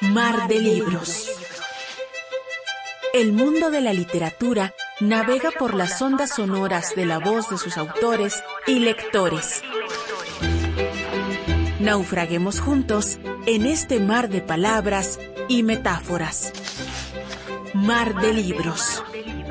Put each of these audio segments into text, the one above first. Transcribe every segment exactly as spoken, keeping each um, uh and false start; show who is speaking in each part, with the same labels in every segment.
Speaker 1: Mar de libros. El mundo de la literatura navega por las ondas sonoras de la voz de sus autores y lectores. Naufraguemos juntos en este mar de palabras y metáforas. Mar de libros.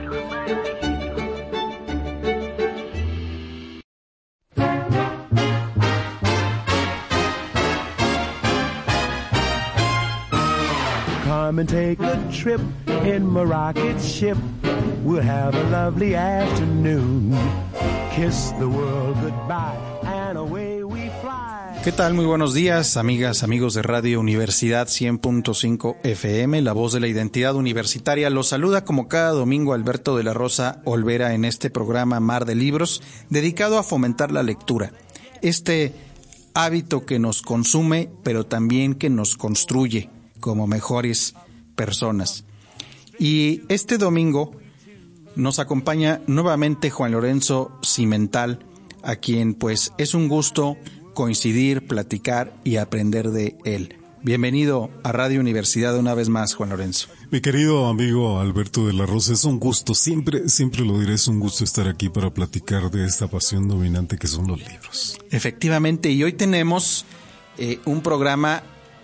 Speaker 2: Come and take a trip in my rocket ship. We'll have a lovely afternoon. Kiss the world goodbye and away we fly.
Speaker 3: ¿Qué tal? Muy buenos días, amigas, amigos de Radio Universidad cien punto cinco F M, la voz de la identidad universitaria. Los saluda como cada domingo Alberto de la Rosa Olvera en este programa Mar de Libros, dedicado a fomentar la lectura. Este hábito que nos consume, pero también que nos construye como mejores personas. Y este domingo nos acompaña nuevamente Juan Lorenzo Cimental, a quien pues es un gusto coincidir, platicar y aprender de él. Bienvenido a Radio Universidad una vez más, Juan Lorenzo.
Speaker 4: Mi querido amigo Alberto de la Rosa, es un gusto, siempre, siempre lo diré, es un gusto estar aquí para platicar de esta pasión dominante que son los libros.
Speaker 3: Efectivamente, y hoy tenemos eh, un programa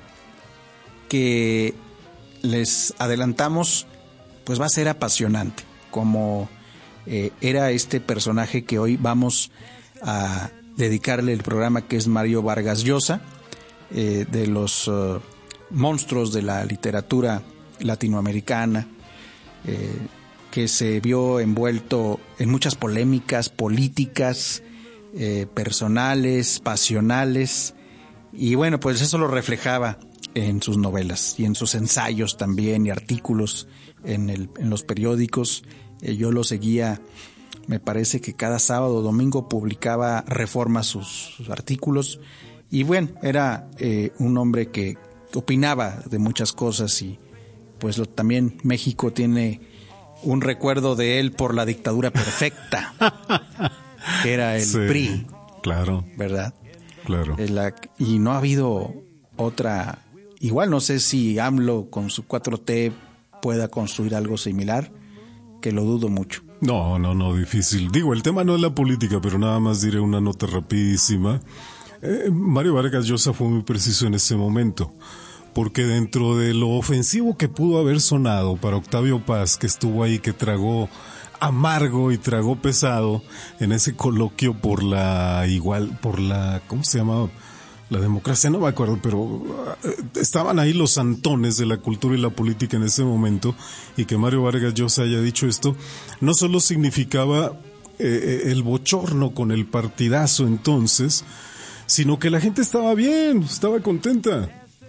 Speaker 3: que les adelantamos, pues va a ser apasionante, como eh, era este personaje que hoy vamos a dedicarle el programa, que es Mario Vargas Llosa, eh, de los uh, monstruos de la literatura latinoamericana, eh, que se vio envuelto en muchas polémicas políticas, eh, personales, pasionales, y bueno, pues eso lo reflejaba en sus novelas y en sus ensayos también y artículos en, el, en los periódicos. Eh, yo lo seguía, me parece que cada sábado o domingo publicaba Reforma sus, sus artículos, y bueno, era eh, un hombre que opinaba de muchas cosas, y pues lo, también México tiene un recuerdo de él por la dictadura perfecta, que era el
Speaker 4: sí,
Speaker 3: P R I.
Speaker 4: Claro.
Speaker 3: ¿Verdad?
Speaker 4: Claro.
Speaker 3: La, y no ha habido otra. Igual no sé si AMLO con su cuatro T pueda construir algo similar, que lo dudo mucho.
Speaker 4: No, no, no, difícil. Digo, el tema no es la política, pero nada más diré una nota rapidísima. Eh, Mario Vargas Llosa fue muy preciso en ese momento, porque dentro de lo ofensivo que pudo haber sonado para Octavio Paz, que estuvo ahí, que tragó amargo y tragó pesado en ese coloquio por la igual, por la, ¿cómo se llamaba? La democracia, no me acuerdo, pero uh, estaban ahí los santones de la cultura y la política en ese momento, y que Mario Vargas Llosa haya dicho esto, no solo significaba eh, el bochorno con el partidazo entonces, sino que la gente estaba bien, estaba contenta.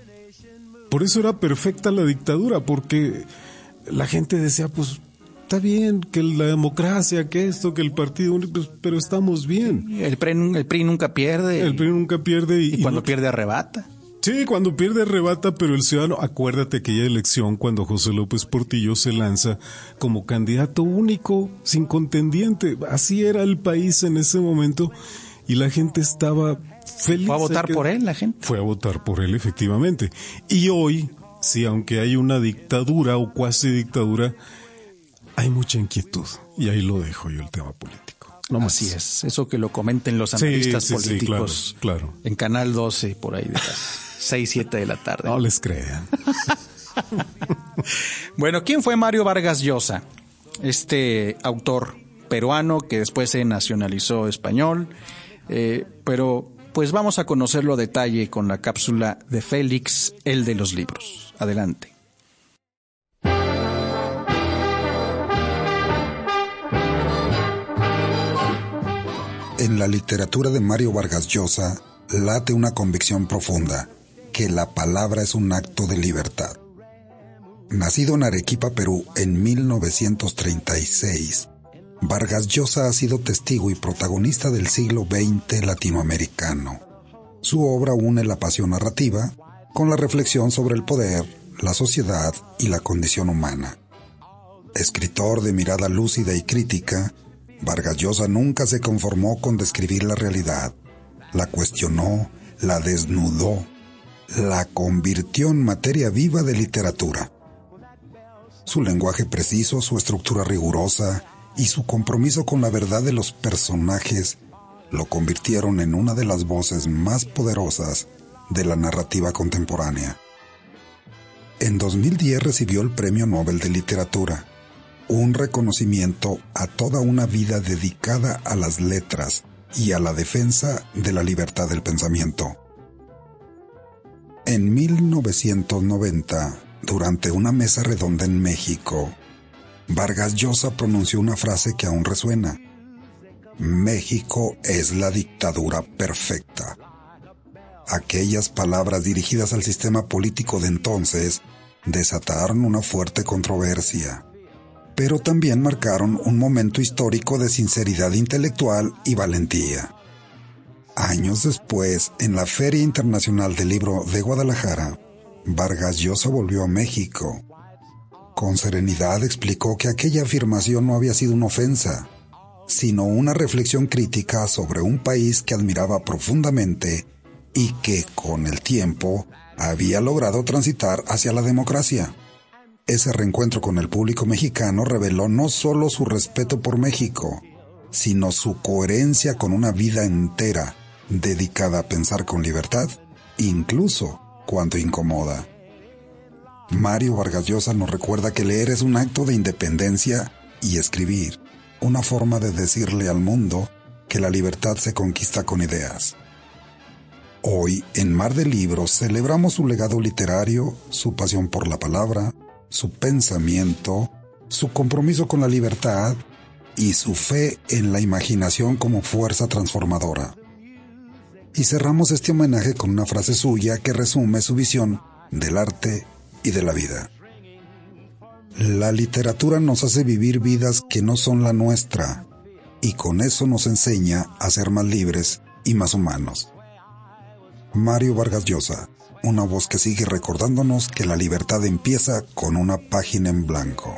Speaker 4: Por eso era perfecta la dictadura, porque la gente decía, pues, está bien, que la democracia, que esto, que el partido, pues, pero estamos bien.
Speaker 3: El P R I, el P R I nunca pierde.
Speaker 4: El P R I nunca pierde. Y,
Speaker 3: y cuando
Speaker 4: y no,
Speaker 3: pierde arrebata.
Speaker 4: Sí, cuando pierde arrebata, pero el ciudadano, acuérdate aquella elección cuando José López Portillo se lanza como candidato único, sin contendiente. Así era el país en ese momento, y la gente estaba feliz.
Speaker 3: Fue a votar
Speaker 4: que,
Speaker 3: por él la gente.
Speaker 4: Fue a votar por él, efectivamente. Y hoy, sí, aunque hay una dictadura o cuasi dictadura, hay mucha inquietud, y ahí lo dejo yo, el tema político.
Speaker 3: No Así más. es, eso que lo comenten los analistas
Speaker 4: sí, sí,
Speaker 3: políticos,
Speaker 4: sí, claro, claro.
Speaker 3: En Canal doce, por ahí de las seis, siete de la tarde.
Speaker 4: No les crean.
Speaker 3: Bueno, ¿quién fue Mario Vargas Llosa? Este autor peruano que después se nacionalizó español, eh, pero pues vamos a conocerlo a detalle con la cápsula de Félix, el de los libros. Adelante.
Speaker 5: En la literatura de Mario Vargas Llosa late una convicción profunda, que la palabra es un acto de libertad. Nacido en Arequipa, Perú, en mil novecientos treinta y seis, Vargas Llosa ha sido testigo y protagonista del siglo veinte latinoamericano. Su obra une la pasión narrativa con la reflexión sobre el poder, la sociedad y la condición humana. Escritor de mirada lúcida y crítica, Vargas Llosa nunca se conformó con describir la realidad. La cuestionó, la desnudó, la convirtió en materia viva de literatura. Su lenguaje preciso, su estructura rigurosa y su compromiso con la verdad de los personajes lo convirtieron en una de las voces más poderosas de la narrativa contemporánea. En dos mil diez recibió el Premio Nobel de Literatura, un reconocimiento a toda una vida dedicada a las letras y a la defensa de la libertad del pensamiento. En mil novecientos noventa, durante una mesa redonda en México, Vargas Llosa pronunció una frase que aún resuena: México es la dictadura perfecta. Aquellas palabras dirigidas al sistema político de entonces desataron una fuerte controversia, pero también marcaron un momento histórico de sinceridad intelectual y valentía. Años después, en la Feria Internacional del Libro de Guadalajara, Vargas Llosa volvió a México. Con serenidad explicó que aquella afirmación no había sido una ofensa, sino una reflexión crítica sobre un país que admiraba profundamente y que, con el tiempo, había logrado transitar hacia la democracia. Ese reencuentro con el público mexicano reveló no solo su respeto por México, sino su coherencia con una vida entera dedicada a pensar con libertad, incluso cuando incomoda. Mario Vargas Llosa nos recuerda que leer es un acto de independencia y escribir, una forma de decirle al mundo que la libertad se conquista con ideas. Hoy, en Mar de Libros, celebramos su legado literario, su pasión por la palabra, su pensamiento, su compromiso con la libertad y su fe en la imaginación como fuerza transformadora. Y cerramos este homenaje con una frase suya que resume su visión del arte y de la vida. La literatura nos hace vivir vidas que no son la nuestra, y con eso nos enseña a ser más libres y más humanos. Mario Vargas Llosa, una voz que sigue recordándonos que la libertad empieza con una página en blanco.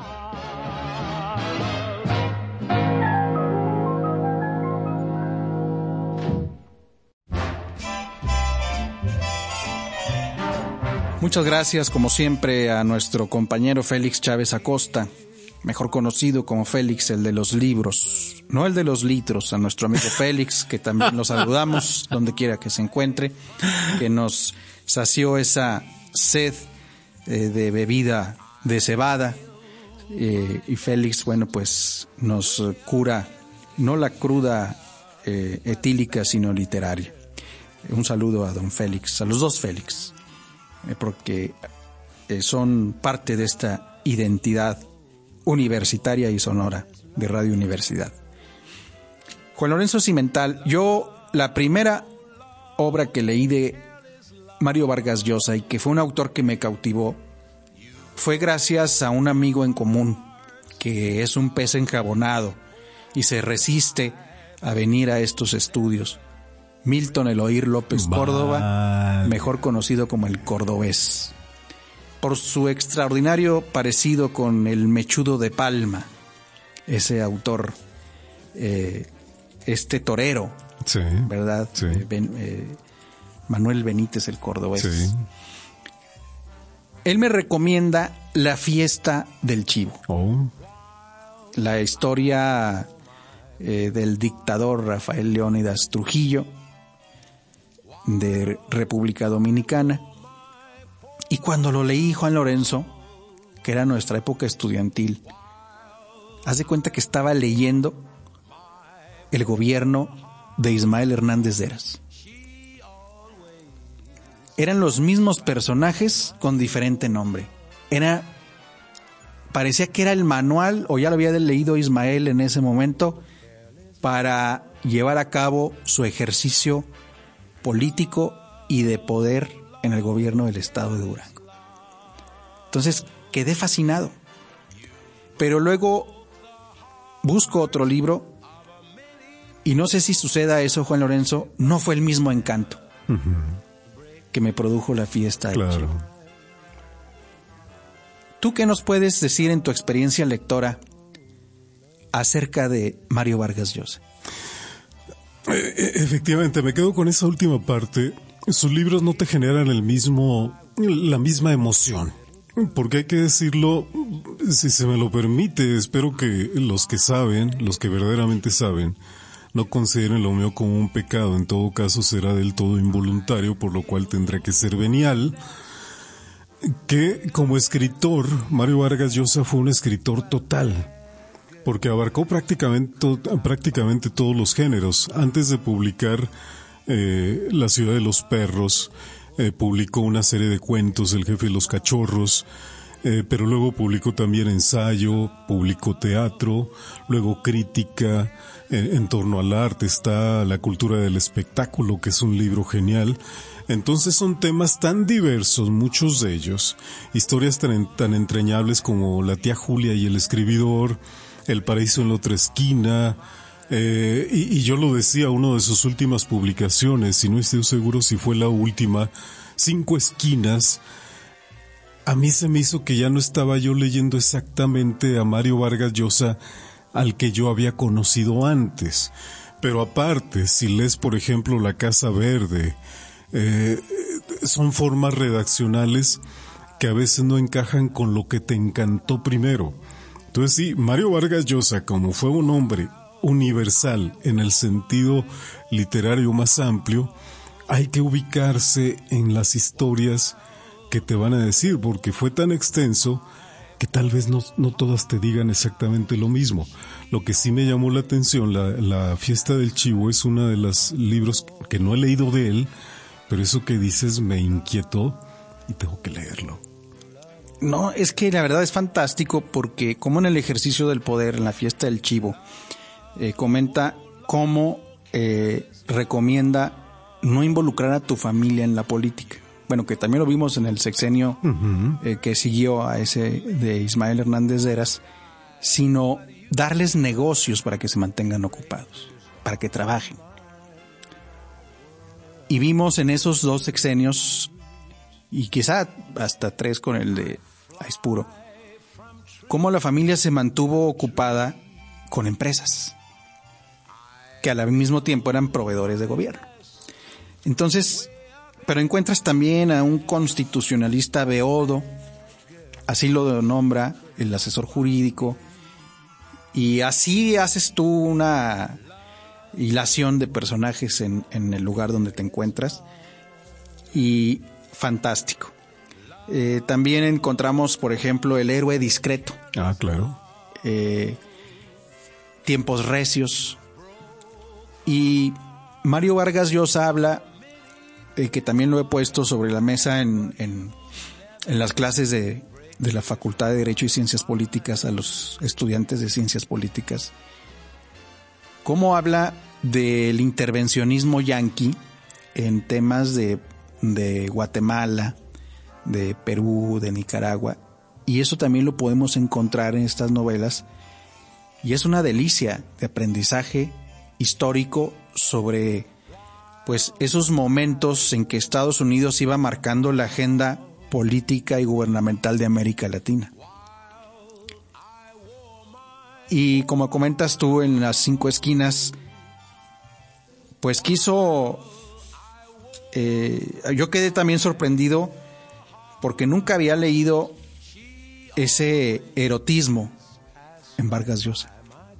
Speaker 3: Muchas gracias, como siempre, a nuestro compañero Félix Chávez Acosta, mejor conocido como Félix, el de los libros, no el de los litros, a nuestro amigo Félix, que también lo saludamos donde quiera que se encuentre, que nos sació esa sed eh, de bebida de cebada, eh, y Félix, bueno, pues nos cura no la cruda eh, etílica, sino literaria. Un saludo a don Félix, a los dos Félix, eh, porque eh, son parte de esta identidad universitaria y sonora de Radio Universidad. Juan Lorenzo Cimental, yo la primera obra que leí de Mario Vargas Llosa y que fue un autor que me cautivó fue gracias a un amigo en común que es un pez enjabonado y se resiste a venir a estos estudios. Milton Eloír López Córdoba, vale. Mejor conocido como el Cordobés, por su extraordinario parecido con el Mechudo de Palma, ese autor, eh, este torero, sí, ¿verdad? Sí. Eh, ben, eh, Manuel Benítez el Cordobés. Sí. Él me recomienda La fiesta del chivo. Oh. La historia eh, del dictador Rafael Leónidas Trujillo, de República Dominicana. Y cuando lo leí, Juan Lorenzo, que era nuestra época estudiantil, haz de cuenta que estaba leyendo el gobierno de Ismael Hernández de Heras. Eran los mismos personajes con diferente nombre. Era, parecía que era el manual, o ya lo había leído Ismael en ese momento, para llevar a cabo su ejercicio político y de poder en el gobierno del estado de Durango. Entonces quedé fascinado, pero luego busco otro libro y no sé si suceda eso, Juan Lorenzo, no fue el mismo encanto uh-huh. que me produjo La fiesta del claro. chivo. ¿Tú qué nos puedes decir en tu experiencia lectora acerca de Mario Vargas Llosa?
Speaker 4: Efectivamente, me quedo con esa última parte sus libros no te generan el mismo, la misma emoción. Porque hay que decirlo, si se me lo permite, espero que los que saben, los que verdaderamente saben, no consideren lo mío como un pecado. En todo caso será del todo involuntario, por lo cual tendrá que ser venial. Que como escritor, Mario Vargas Llosa fue un escritor total, porque abarcó prácticamente, prácticamente todos los géneros. Antes de publicar eh, La ciudad de los perros, eh, publicó una serie de cuentos, El jefe de los cachorros, eh, pero luego publicó también ensayo, publicó teatro, luego crítica en, en torno al arte, está La cultura del espectáculo, que es un libro genial. Entonces son temas tan diversos, muchos de ellos, historias tan, tan entrañables como La tía Julia y el escribidor, El paraíso en la otra esquina, eh, y, y yo lo decía, una de sus últimas publicaciones, y no estoy seguro si fue la última, Cinco esquinas. A mí se me hizo que ya no estaba yo leyendo exactamente a Mario Vargas Llosa al que yo había conocido antes, pero aparte, si lees por ejemplo La Casa Verde, Eh, son formas redaccionales que a veces no encajan con lo que te encantó primero. Entonces sí, Mario Vargas Llosa, como fue un hombre universal en el sentido literario más amplio, hay que ubicarse en las historias que te van a decir, porque fue tan extenso que tal vez no, no todas te digan exactamente lo mismo. Lo que sí me llamó la atención, la, la Fiesta del Chivo, es uno de los libros que no he leído de él, pero eso que dices me inquietó y tengo que leerlo.
Speaker 3: No, es que la verdad es fantástico porque como en el ejercicio del poder, en la Fiesta del Chivo, eh, comenta cómo eh, recomienda no involucrar a tu familia en la política. Bueno, que también lo vimos en el sexenio uh-huh. eh, que siguió a ese de Ismael Hernández Heras, sino darles negocios para que se mantengan ocupados, para que trabajen. Y vimos en esos dos sexenios, y quizá hasta tres con el de Aispuro, cómo la familia se mantuvo ocupada con empresas, que al mismo tiempo eran proveedores de gobierno. Entonces, pero encuentras también a un constitucionalista beodo, así lo nombra el asesor jurídico, y así haces tú una hilación de personajes en, en el lugar donde te encuentras, y fantástico. Eh, también encontramos, por ejemplo, El héroe discreto.
Speaker 4: Ah, claro.
Speaker 3: Eh, Tiempos recios. Y Mario Vargas Llosa habla, eh, que también lo he puesto sobre la mesa en, en, en las clases de, de la Facultad de Derecho y Ciencias Políticas a los estudiantes de Ciencias Políticas. Cómo habla del intervencionismo yanqui en temas de, de Guatemala, de Perú, de Nicaragua, y eso también lo podemos encontrar en estas novelas, y es una delicia de aprendizaje histórico sobre pues esos momentos en que Estados Unidos iba marcando la agenda política y gubernamental de América Latina. Y como comentas tú en Las cinco esquinas, pues quiso, eh, yo quedé también sorprendido porque nunca había leído ese erotismo en Vargas Llosa.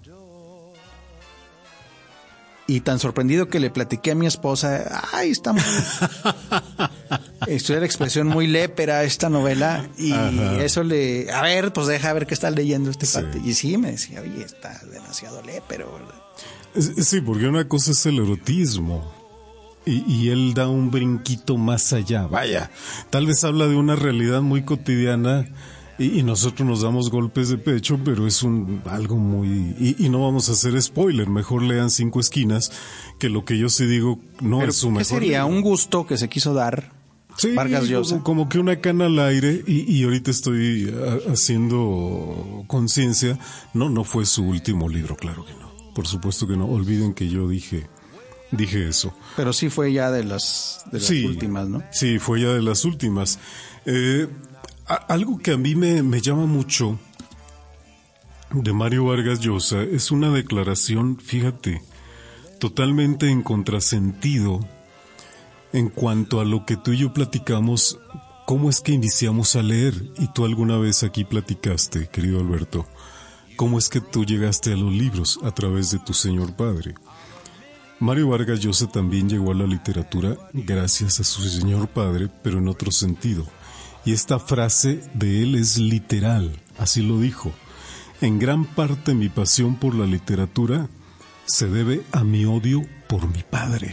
Speaker 3: Y tan sorprendido que le platiqué a mi esposa, ay, está muy... Estoy la expresión muy lépera esta novela, y ajá. Eso le... A ver, pues deja ver qué está leyendo este sí. Pate. Y sí, me decía, oye, está demasiado lépero, ¿verdad?
Speaker 4: Sí, porque una cosa es el erotismo, y, y él da un brinquito más allá. Vaya, tal vez habla de una realidad muy cotidiana, y, y nosotros nos damos golpes de pecho, pero es un algo muy... Y, y no vamos a hacer spoiler, mejor lean Cinco esquinas, que lo que yo sí digo no pero es su mejor... ¿Qué
Speaker 3: sería? ¿Un gusto que se quiso dar
Speaker 4: sí,
Speaker 3: Vargas Llosa?
Speaker 4: Como, como que una cana al aire, y, y ahorita estoy a, haciendo conciencia. No, no fue su último libro, claro que no. Por supuesto que no. Olviden que yo dije... Dije eso.
Speaker 3: Pero sí fue ya de las, de las
Speaker 4: sí,
Speaker 3: últimas, ¿no?
Speaker 4: Sí, fue ya de las últimas. Eh... Algo que a mí me, me llama mucho de Mario Vargas Llosa es una declaración, fíjate, totalmente en contrasentido en cuanto a lo que tú y yo platicamos, cómo es que iniciamos a leer. Y tú alguna vez aquí platicaste, querido Alberto, cómo es que tú llegaste a los libros a través de tu señor padre. Mario Vargas Llosa también llegó a la literatura gracias a su señor padre, pero en otro sentido. Y esta frase de él es literal, así lo dijo. En gran parte mi pasión por la literatura se debe a mi odio por mi padre.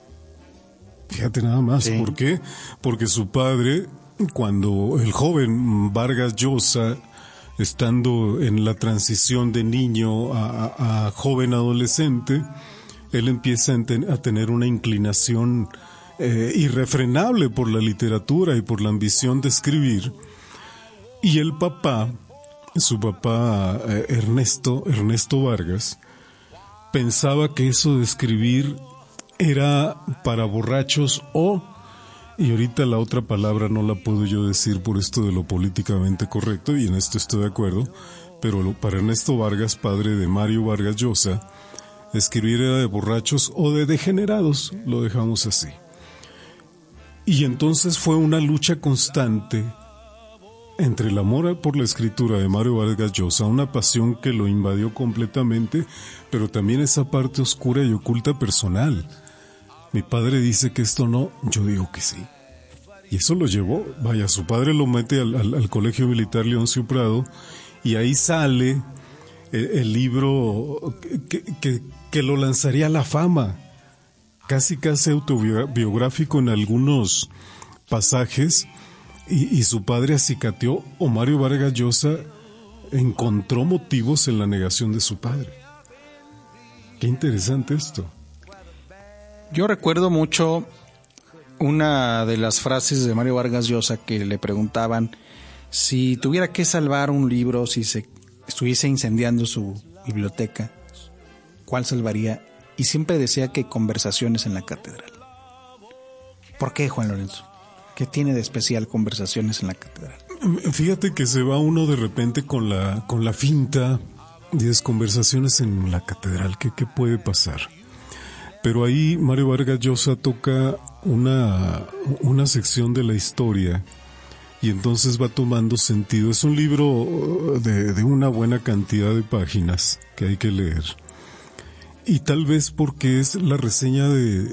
Speaker 4: Fíjate nada más, sí. ¿Por qué? Porque su padre, cuando el joven Vargas Llosa, estando en la transición de niño a, a, a joven adolescente, él empieza a, ten, a tener una inclinación eh, irrefrenable por la literatura y por la ambición de escribir. Y el papá, su papá eh, Ernesto, Ernesto Vargas, pensaba que eso de escribir era para borrachos o, y ahorita la otra palabra no la puedo yo decir por esto de lo políticamente correcto, y en esto estoy de acuerdo, pero lo, para Ernesto Vargas, padre de Mario Vargas Llosa, escribir era de borrachos o de degenerados, lo dejamos así. Y entonces fue una lucha constante entre el amor por la escritura de Mario Vargas Llosa, una pasión que lo invadió completamente, pero también esa parte oscura y oculta personal. Mi padre dice que esto no, yo digo que sí. Y eso lo llevó, vaya, su padre lo mete al, al, al Colegio Militar Leoncio Prado, y ahí sale el, el libro que, que, que lo lanzaría a la fama, casi casi autobiográfico en algunos pasajes, y, y su padre acicateó, o Mario Vargas Llosa encontró motivos en la negación de su padre. Qué interesante esto.
Speaker 3: Yo recuerdo mucho una de las frases de Mario Vargas Llosa que le preguntaban si tuviera que salvar un libro, si se estuviese incendiando su biblioteca, ¿cuál salvaría? Y siempre decía que Conversaciones en la Catedral. ¿Por qué, Juan Lorenzo? ¿Qué tiene de especial Conversaciones en la Catedral?
Speaker 4: Fíjate que se va uno de repente con la con la finta de Conversaciones en la Catedral. ¿Qué, qué puede pasar? Pero ahí Mario Vargas Llosa toca una, una sección de la historia y entonces va tomando sentido. Es un libro de, de una buena cantidad de páginas que hay que leer. Y tal vez porque es la reseña de,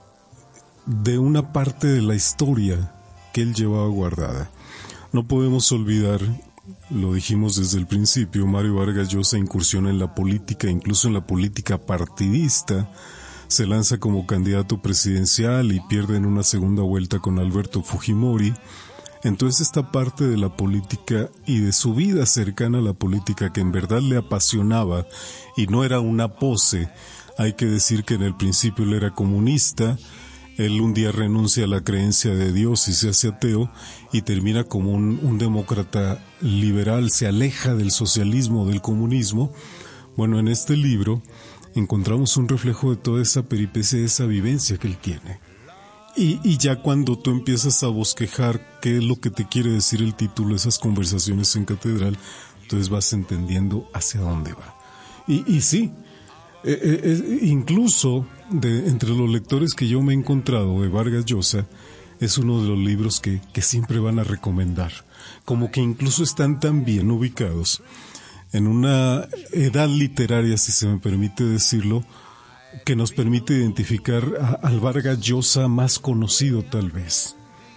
Speaker 4: de una parte de la historia que él llevaba guardada. No podemos olvidar, lo dijimos desde el principio, Mario Vargas Llosa incursiona en la política, incluso en la política partidista. Se lanza como candidato presidencial y pierde en una segunda vuelta con Alberto Fujimori. Entonces esta parte de la política y de su vida cercana a la política que en verdad le apasionaba y no era una pose. Hay que decir que en el principio él era comunista, él un día renuncia a la creencia de Dios y se hace ateo y termina como un, un demócrata liberal, se aleja del socialismo, del comunismo. Bueno, en este libro encontramos un reflejo de toda esa peripecia, de esa vivencia que él tiene. Y, y ya cuando tú empiezas a bosquejar qué es lo que te quiere decir el título, esas Conversaciones en Catedral, entonces vas entendiendo hacia dónde va. Y, y sí, eh, eh, incluso de, entre los lectores que yo me he encontrado de Vargas Llosa, es uno de los libros que, que siempre van a recomendar, como que incluso están tan bien ubicados en una edad literaria, si se me permite decirlo, que nos permite identificar a, al Vargas Llosa más conocido tal vez.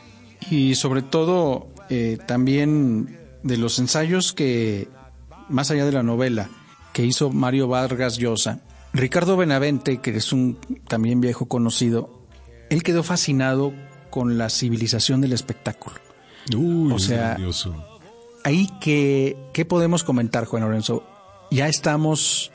Speaker 3: Y sobre todo eh, también de los ensayos que, más allá de la novela, que hizo Mario Vargas Llosa, Ricardo Benavente, que es un también viejo conocido, él quedó fascinado con la civilización del espectáculo.
Speaker 4: Uy,
Speaker 3: o sea,
Speaker 4: grandioso.
Speaker 3: Ahí que, ¿qué podemos comentar, Juan Lorenzo? Ya estamos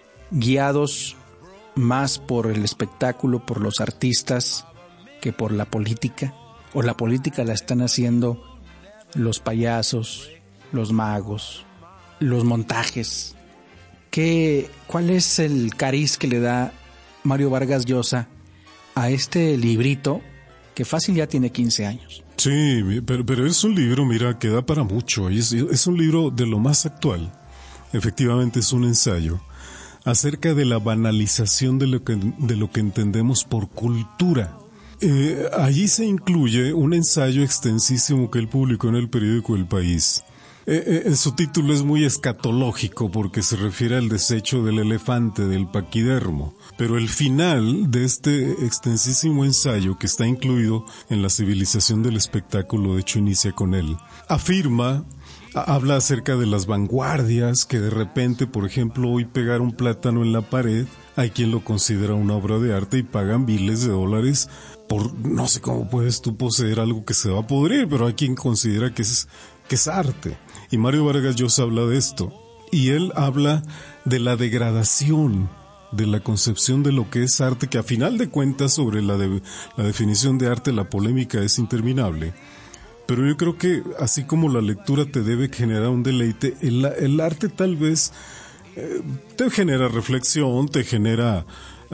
Speaker 3: guiados más por el espectáculo, por los artistas, que por la política, o la política la están haciendo los payasos, los magos, los montajes. ¿Qué, cuál es el cariz que le da Mario Vargas Llosa a este librito que fácil ya tiene quince años?
Speaker 4: Sí, pero, pero es un libro, mira, que da para mucho. Es, es un libro de lo más actual. Efectivamente es un ensayo acerca de la banalización de lo que, de lo que entendemos por cultura. Eh, allí se incluye un ensayo extensísimo que él publicó en el periódico El País. Eh, eh, su título es muy escatológico porque se refiere al desecho del elefante, del paquidermo. Pero el final de este extensísimo ensayo, que está incluido en la civilización del espectáculo, de hecho inicia con él, afirma, habla acerca de las vanguardias, que de repente, por ejemplo, hoy pegar un plátano en la pared, hay quien lo considera una obra de arte y pagan miles de dólares por, no sé cómo puedes tú poseer algo que se va a podrir, pero hay quien considera que es, que es arte. Y Mario Vargas Llosa habla de esto. Y él habla de la degradación de la concepción de lo que es arte, que a final de cuentas sobre la, de, la definición de arte la polémica es interminable. Pero yo creo que así como la lectura te debe generar un deleite, el, el arte tal vez eh, te genera reflexión, te genera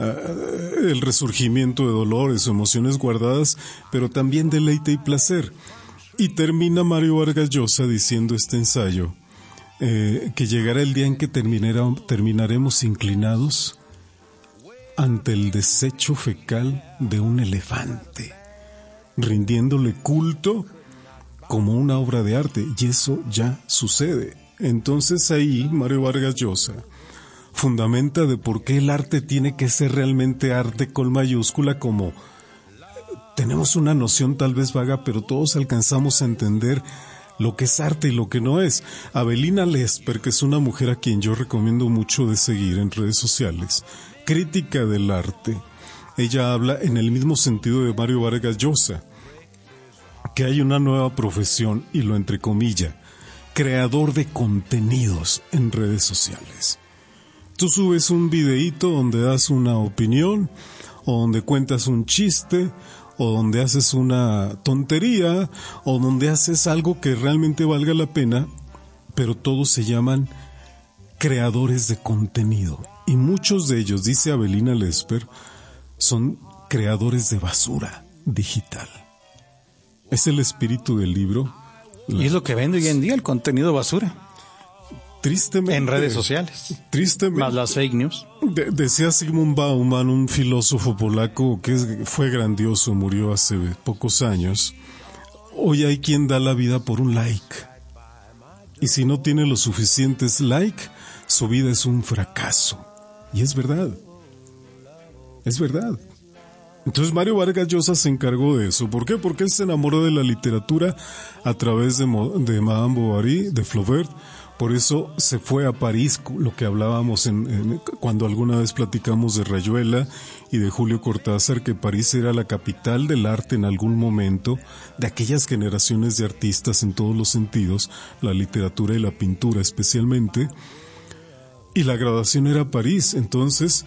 Speaker 4: uh, el resurgimiento de dolores o emociones guardadas, pero también deleite y placer. Y termina Mario Vargas Llosa diciendo este ensayo, eh, que llegará el día en que terminaremos inclinados ante el desecho fecal de un elefante, rindiéndole culto como una obra de arte, y eso ya sucede. Entonces ahí Mario Vargas Llosa fundamenta de por qué el arte tiene que ser realmente arte con mayúscula, como tenemos una noción tal vez vaga, pero todos alcanzamos a entender lo que es arte y lo que no es. Avelina Lesper, que es una mujer a quien yo recomiendo mucho de seguir en redes sociales, crítica del arte, ella habla en el mismo sentido de Mario Vargas Llosa, que hay una nueva profesión, y lo entrecomilla, creador de contenidos en redes sociales. Tú subes un videíto donde das una opinión, o donde cuentas un chiste, o donde haces una tontería, o donde haces algo que realmente valga la pena, pero todos se llaman creadores de contenido. Y muchos de ellos, dice Avelina Lesper, son creadores de basura digital. Es el espíritu del libro.
Speaker 3: La... Y es lo que vende hoy en día, el contenido basura.
Speaker 4: Tristemente.
Speaker 3: En redes sociales.
Speaker 4: Tristemente.
Speaker 3: Más las fake news.
Speaker 4: De, decía Zygmunt Bauman, un filósofo polaco que es, fue grandioso, murió hace pocos años. Hoy hay quien da la vida por un like. Y si no tiene los suficientes like, su vida es un fracaso. Y es verdad. Es verdad. Entonces Mario Vargas Llosa se encargó de eso. ¿Por qué? Porque él se enamoró de la literatura a través de, de Madame Bovary, de Flaubert. Por eso se fue a París, lo que hablábamos en, en, cuando alguna vez platicamos de Rayuela y de Julio Cortázar, que París era la capital del arte en algún momento, de aquellas generaciones de artistas en todos los sentidos, la literatura y la pintura especialmente. Y la graduación era París. Entonces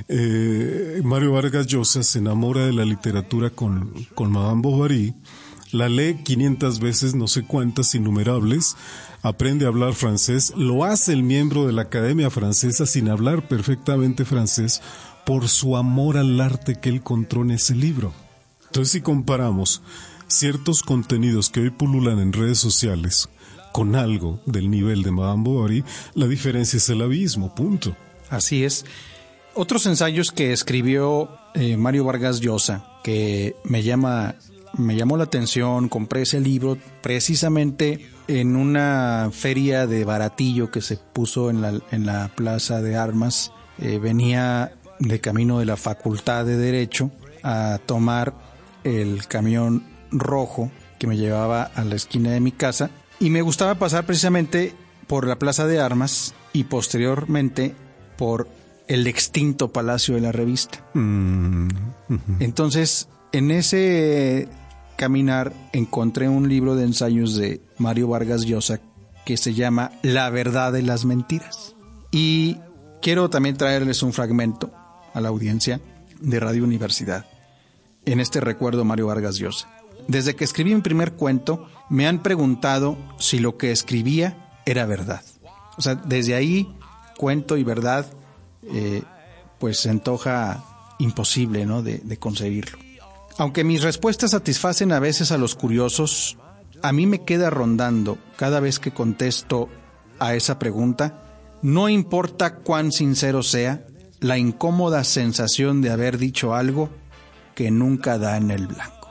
Speaker 4: eh, Mario Vargas Llosa se enamora de la literatura con, con Madame Bovary, la lee quinientas veces, no sé cuántas, innumerables, aprende a hablar francés, lo hace el miembro de la Academia Francesa sin hablar perfectamente francés por su amor al arte que él encontró en ese libro. Entonces, si comparamos ciertos contenidos que hoy pululan en redes sociales con algo del nivel de Madame Bovary, la diferencia es el abismo, punto.
Speaker 3: Así es. Otros ensayos que escribió eh, Mario Vargas Llosa, que me llama, me llamó la atención, compré ese libro precisamente en una feria de baratillo que se puso en la, en la Plaza de Armas. Eh, venía de camino de la Facultad de Derecho a tomar el camión rojo que me llevaba a la esquina de mi casa, y me gustaba pasar precisamente por la Plaza de Armas y posteriormente por el extinto Palacio de la Revista. Mm, uh-huh. Entonces, en ese caminar encontré un libro de ensayos de Mario Vargas Llosa que se llama La verdad de las mentiras. Y quiero también traerles un fragmento a la audiencia de Radio Universidad. En este recuerdo, Mario Vargas Llosa. Desde que escribí mi primer cuento, me han preguntado si lo que escribía era verdad. O sea, desde ahí, cuento y verdad, eh, pues se antoja imposible, ¿no?, de, de concebirlo. Aunque mis respuestas satisfacen a veces a los curiosos, a mí me queda rondando cada vez que contesto a esa pregunta, no importa cuán sincero sea, la incómoda sensación de haber dicho algo que nunca da en el blanco.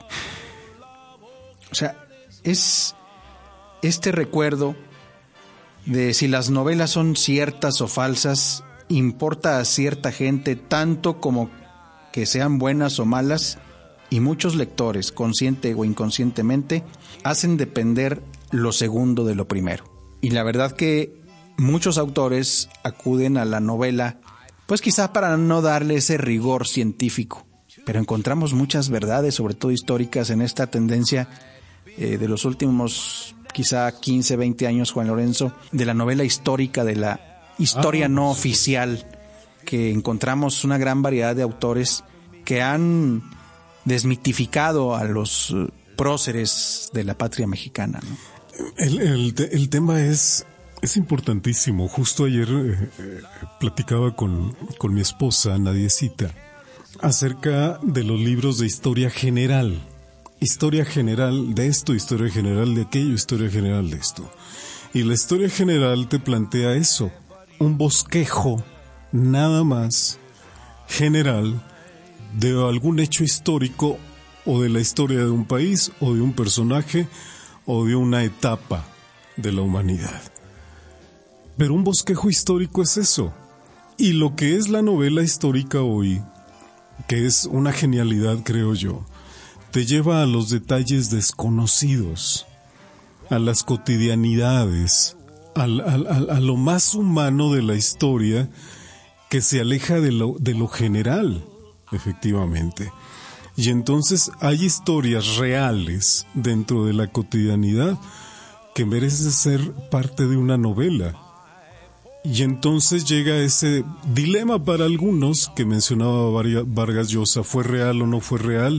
Speaker 3: O sea, es este recuerdo de si las novelas son ciertas o falsas, importa a cierta gente tanto como que sean buenas o malas, y muchos lectores, consciente o inconscientemente, hacen depender lo segundo de lo primero. Y la verdad que muchos autores acuden a la novela, pues quizá para no darle ese rigor científico, pero encontramos muchas verdades, sobre todo históricas, en esta tendencia eh, de los últimos quizá quince, veinte años, Juan Lorenzo, de la novela histórica, de la historia ah, no sí. oficial, que encontramos una gran variedad de autores que han desmitificado a los próceres de la patria mexicana, ¿no?
Speaker 4: El, el, el tema es, es importantísimo. Justo ayer eh, eh, platicaba con, con mi esposa, Nadiecita, acerca de los libros de historia general. Historia general de esto, historia general de aquello, historia general de esto. Y la historia general te plantea eso, un bosquejo nada más general de algún hecho histórico o de la historia de un país o de un personaje o de una etapa de la humanidad. Pero un bosquejo histórico es eso. Y lo que es la novela histórica hoy, que es una genialidad, creo yo, te lleva a los detalles desconocidos, a las cotidianidades, al, al, al, a lo más humano de la historia, que se aleja de lo, de lo general, efectivamente. Y entonces hay historias reales dentro de la cotidianidad que merecen ser parte de una novela. Y entonces llega ese dilema para algunos que mencionaba Vargas Llosa, ¿fue real o no fue real?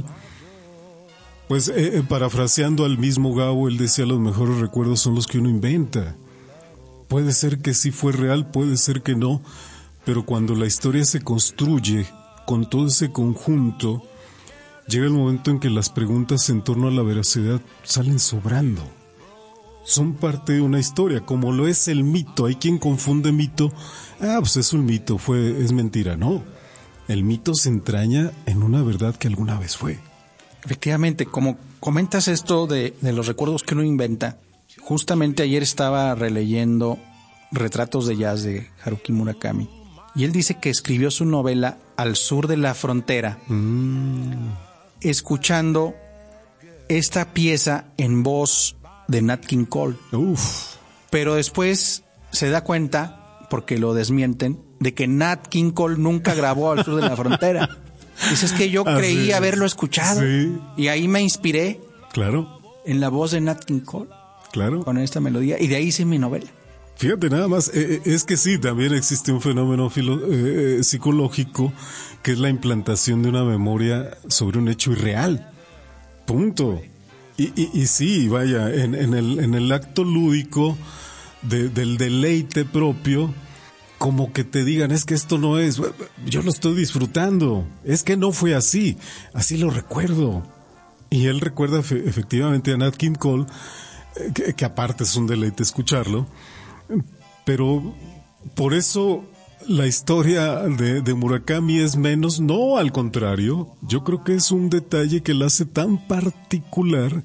Speaker 4: Pues eh, parafraseando al mismo Gabo, él decía, los mejores recuerdos son los que uno inventa. Puede ser que sí fue real, puede ser que no, pero cuando la historia se construye con todo ese conjunto, llega el momento en que las preguntas en torno a la veracidad salen sobrando. Son parte de una historia, como lo es el mito. Hay quien confunde mito, ah, pues es un mito, fue, es mentira. No, el mito se entraña en una verdad que alguna vez fue.
Speaker 3: Efectivamente, como comentas esto de, de los recuerdos que uno inventa, justamente ayer estaba releyendo Retratos de Jazz de Haruki Murakami, y él dice que escribió su novela al sur de la frontera, mm. escuchando esta pieza en voz de Nat King Cole.
Speaker 4: Uf.
Speaker 3: Pero después se da cuenta, porque lo desmienten, de que Nat King Cole nunca grabó al sur de la frontera. Dices que yo Así creí es. haberlo escuchado, sí. Y ahí me inspiré.
Speaker 4: Claro.
Speaker 3: En la voz de Nat King Cole.
Speaker 4: Claro.
Speaker 3: Con esta melodía, y de ahí hice mi novela.
Speaker 4: Fíjate nada más, eh, es que sí, también existe un fenómeno filo, eh, psicológico, que es la implantación de una memoria sobre un hecho irreal. Punto. Y, y, y sí, vaya, en, en, el, en el acto lúdico de, del deleite propio, como que te digan, es que esto no es, yo lo estoy disfrutando, es que no fue así, así lo recuerdo. Y él recuerda fe, efectivamente a Nat King Cole, que, que aparte es un deleite escucharlo, pero por eso la historia de, de Murakami es menos, no, al contrario, yo creo que es un detalle que la hace tan particular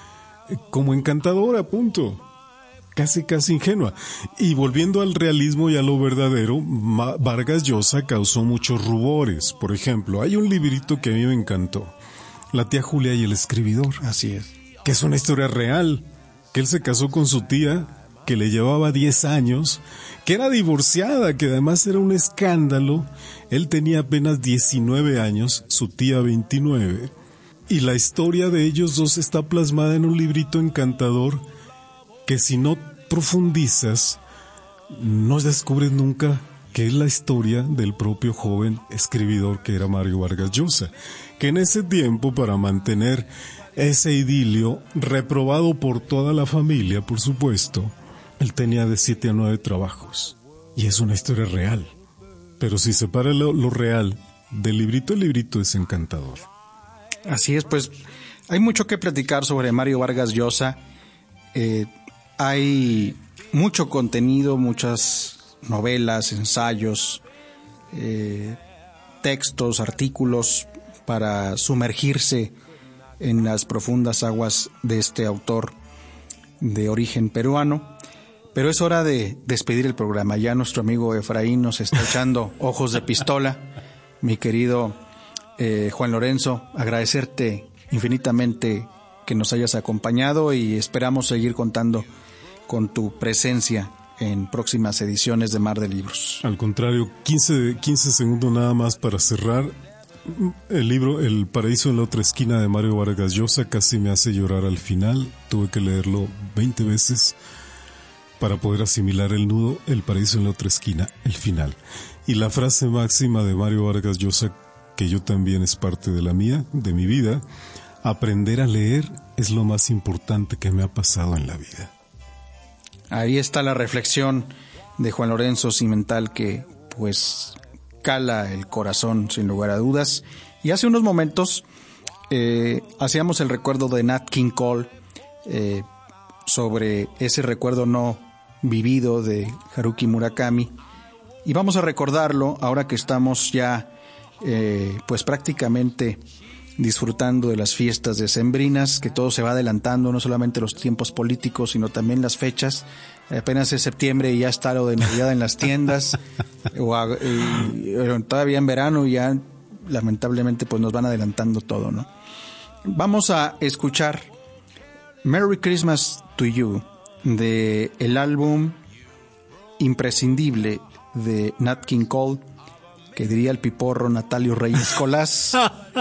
Speaker 4: como encantadora, punto. Casi, casi ingenua. Y volviendo al realismo y a lo verdadero, Ma- Vargas Llosa causó muchos rubores. Por ejemplo, hay un librito que a mí me encantó, La tía Julia y el escribidor.
Speaker 3: Así es.
Speaker 4: Que es una historia real, que él se casó con su tía, que le llevaba diez años, que era divorciada, que además era un escándalo. Él tenía apenas diecinueve años, su tía veintinueve, y la historia de ellos dos está plasmada en un librito encantador que si no profundizas, no descubres nunca que es la historia del propio joven escribidor que era Mario Vargas Llosa, que en ese tiempo, para mantener ese idilio, reprobado por toda la familia, por supuesto, él tenía de siete a nueve trabajos. Y es una historia real. Pero si separa lo, lo real del librito, el librito es encantador.
Speaker 3: Así es, pues hay mucho que platicar sobre Mario Vargas Llosa. Eh, hay mucho contenido, muchas novelas, ensayos, eh, textos, artículos para sumergirse en las profundas aguas de este autor de origen peruano. Pero es hora de despedir el programa. Ya nuestro amigo Efraín nos está echando ojos de pistola. Mi querido eh, Juan Lorenzo, agradecerte infinitamente que nos hayas acompañado y esperamos seguir contando con tu presencia en próximas ediciones de Mar de Libros.
Speaker 4: Al contrario, quince, quince segundos nada más para cerrar. El libro El paraíso en la otra esquina de Mario Vargas Llosa casi me hace llorar al final. Tuve que leerlo veinte veces para poder asimilar el nudo. El paraíso en la otra esquina, el final. Y la frase máxima de Mario Vargas Llosa, que yo también es parte de la mía, de mi vida: aprender a leer es lo más importante que me ha pasado en la vida.
Speaker 3: Ahí está la reflexión de Juan Lorenzo Cimental, que pues cala el corazón sin lugar a dudas. Y hace unos momentos eh, hacíamos el recuerdo de Nat King Cole, eh, sobre ese recuerdo no vivido de Haruki Murakami, y vamos a recordarlo ahora que estamos ya eh, pues prácticamente disfrutando de las fiestas decembrinas, que todo se va adelantando, no solamente los tiempos políticos, sino también las fechas. Apenas es septiembre y ya está lo de Navidad en las tiendas, o a, y, y, todavía en verano, y ya lamentablemente pues nos van adelantando todo, ¿no? Vamos a escuchar Merry Christmas to You, de el álbum imprescindible de Nat King Cole, que diría el piporro Natalio Reyes Colás.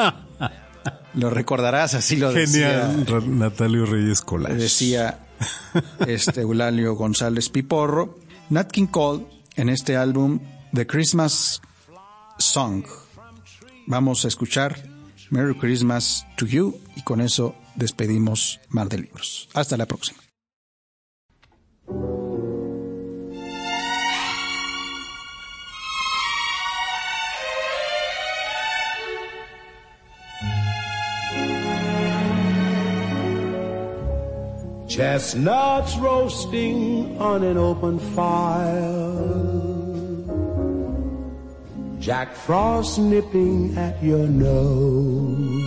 Speaker 3: Lo recordarás, así lo
Speaker 4: Genial,
Speaker 3: decía
Speaker 4: Natalio Reyes Colás.
Speaker 3: Decía este Eulalio González Piporro. Nat King Cole en este álbum The Christmas Song. Vamos a escuchar Merry Christmas to You y con eso despedimos Mar de Libros. Hasta la próxima.
Speaker 2: Chestnuts roasting on an open fire, Jack Frost nipping at your nose,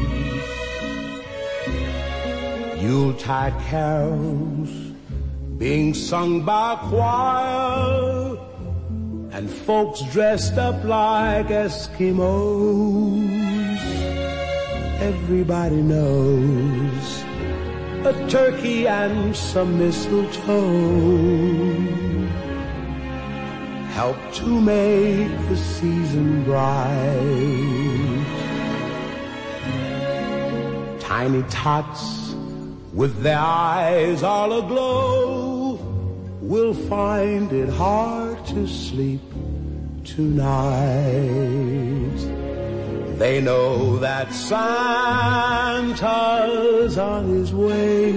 Speaker 2: Yuletide carols being sung by a choir, and folks dressed up like Eskimos. Everybody knows a turkey and some mistletoe help to make the season bright. Tiny tots with their eyes all aglow will find it hard to sleep tonight. They know that Santa's on his way.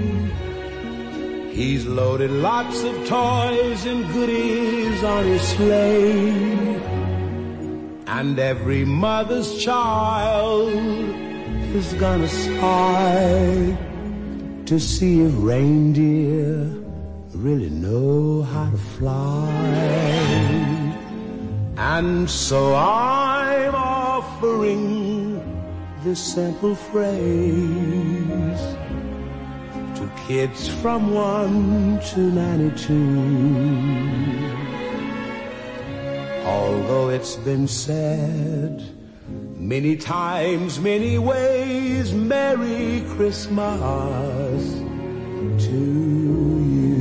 Speaker 2: He's loaded lots of toys and goodies on his sleigh. And every mother's child is gonna spy to see if reindeer really know how to fly. And so I'm offering this simple phrase to kids from one to ninety-two. Although it's been said many times, many ways, Merry Christmas to you.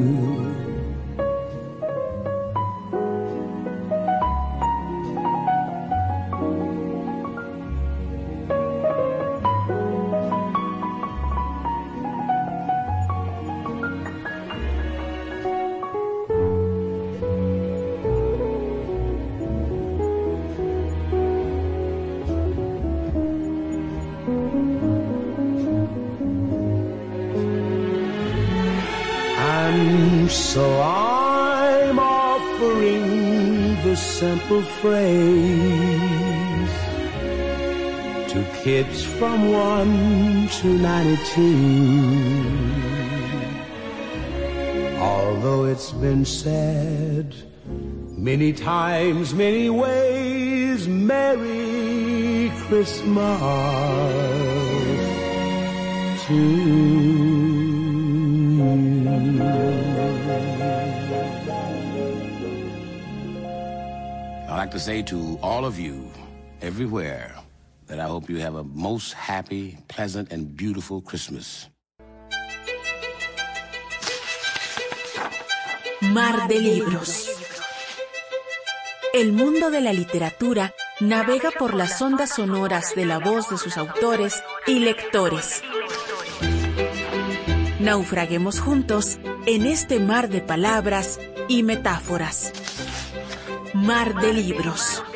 Speaker 2: So I'm offering the simple phrase to kids from one to ninety-two. Although it's been said many times, many ways, Merry Christmas to you.
Speaker 6: I'd like to say to all of you, everywhere, that I hope you have a most happy, pleasant, and beautiful Christmas.
Speaker 1: Mar de libros. El mundo de la literatura navega por las ondas sonoras de la voz de sus autores y lectores. Naufraguemos juntos en este mar de palabras y metáforas. Mar de libros.